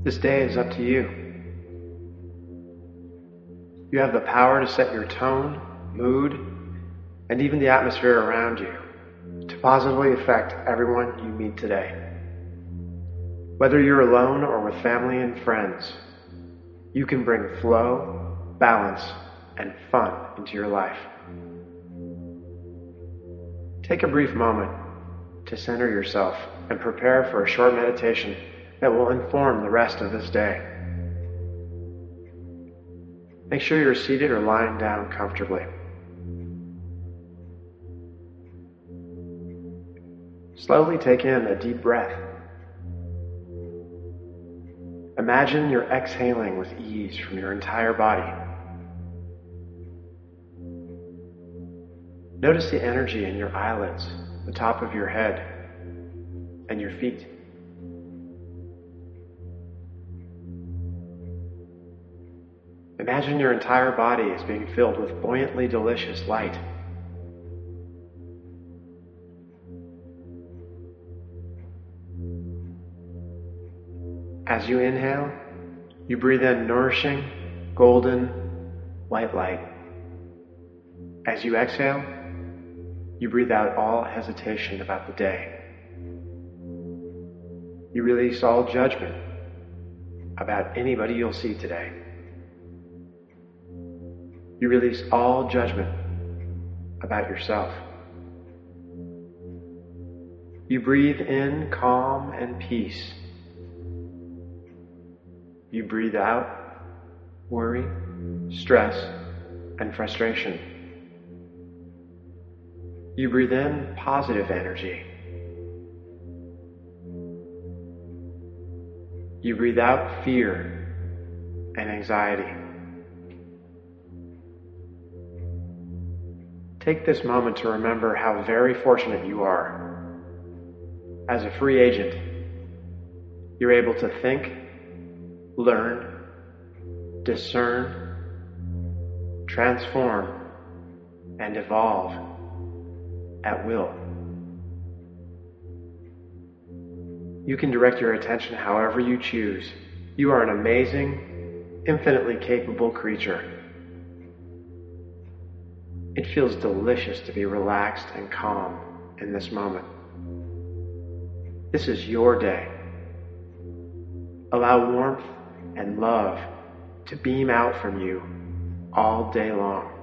This day is up to you. You have the power to set your tone, mood, and even the atmosphere around you to positively affect everyone you meet today. Whether you're alone or with family and friends, you can bring flow, balance, and fun into your life. Take a brief moment to center yourself and prepare for a short meditation that will inform the rest of this day. Make sure you're seated or lying down comfortably. Slowly take in a deep breath. Imagine you're exhaling with ease from your entire body. Notice the energy in your eyelids, the top of your head, and your feet. Imagine your entire body is being filled with buoyantly delicious light. As you inhale, you breathe in nourishing, golden, white light. As you exhale, you breathe out all hesitation about the day. You release all judgment about anybody you'll see today. You release all judgment about yourself. You breathe in calm and peace. You breathe out worry, stress, and frustration. You breathe in positive energy. You breathe out fear and anxiety. Take this moment to remember how very fortunate you are. As a free agent, you're able to think, learn, discern, transform, and evolve at will. You can direct your attention however you choose. You are an amazing, infinitely capable creature. It feels delicious to be relaxed and calm in this moment. This is your day. Allow warmth and love to beam out from you all day long.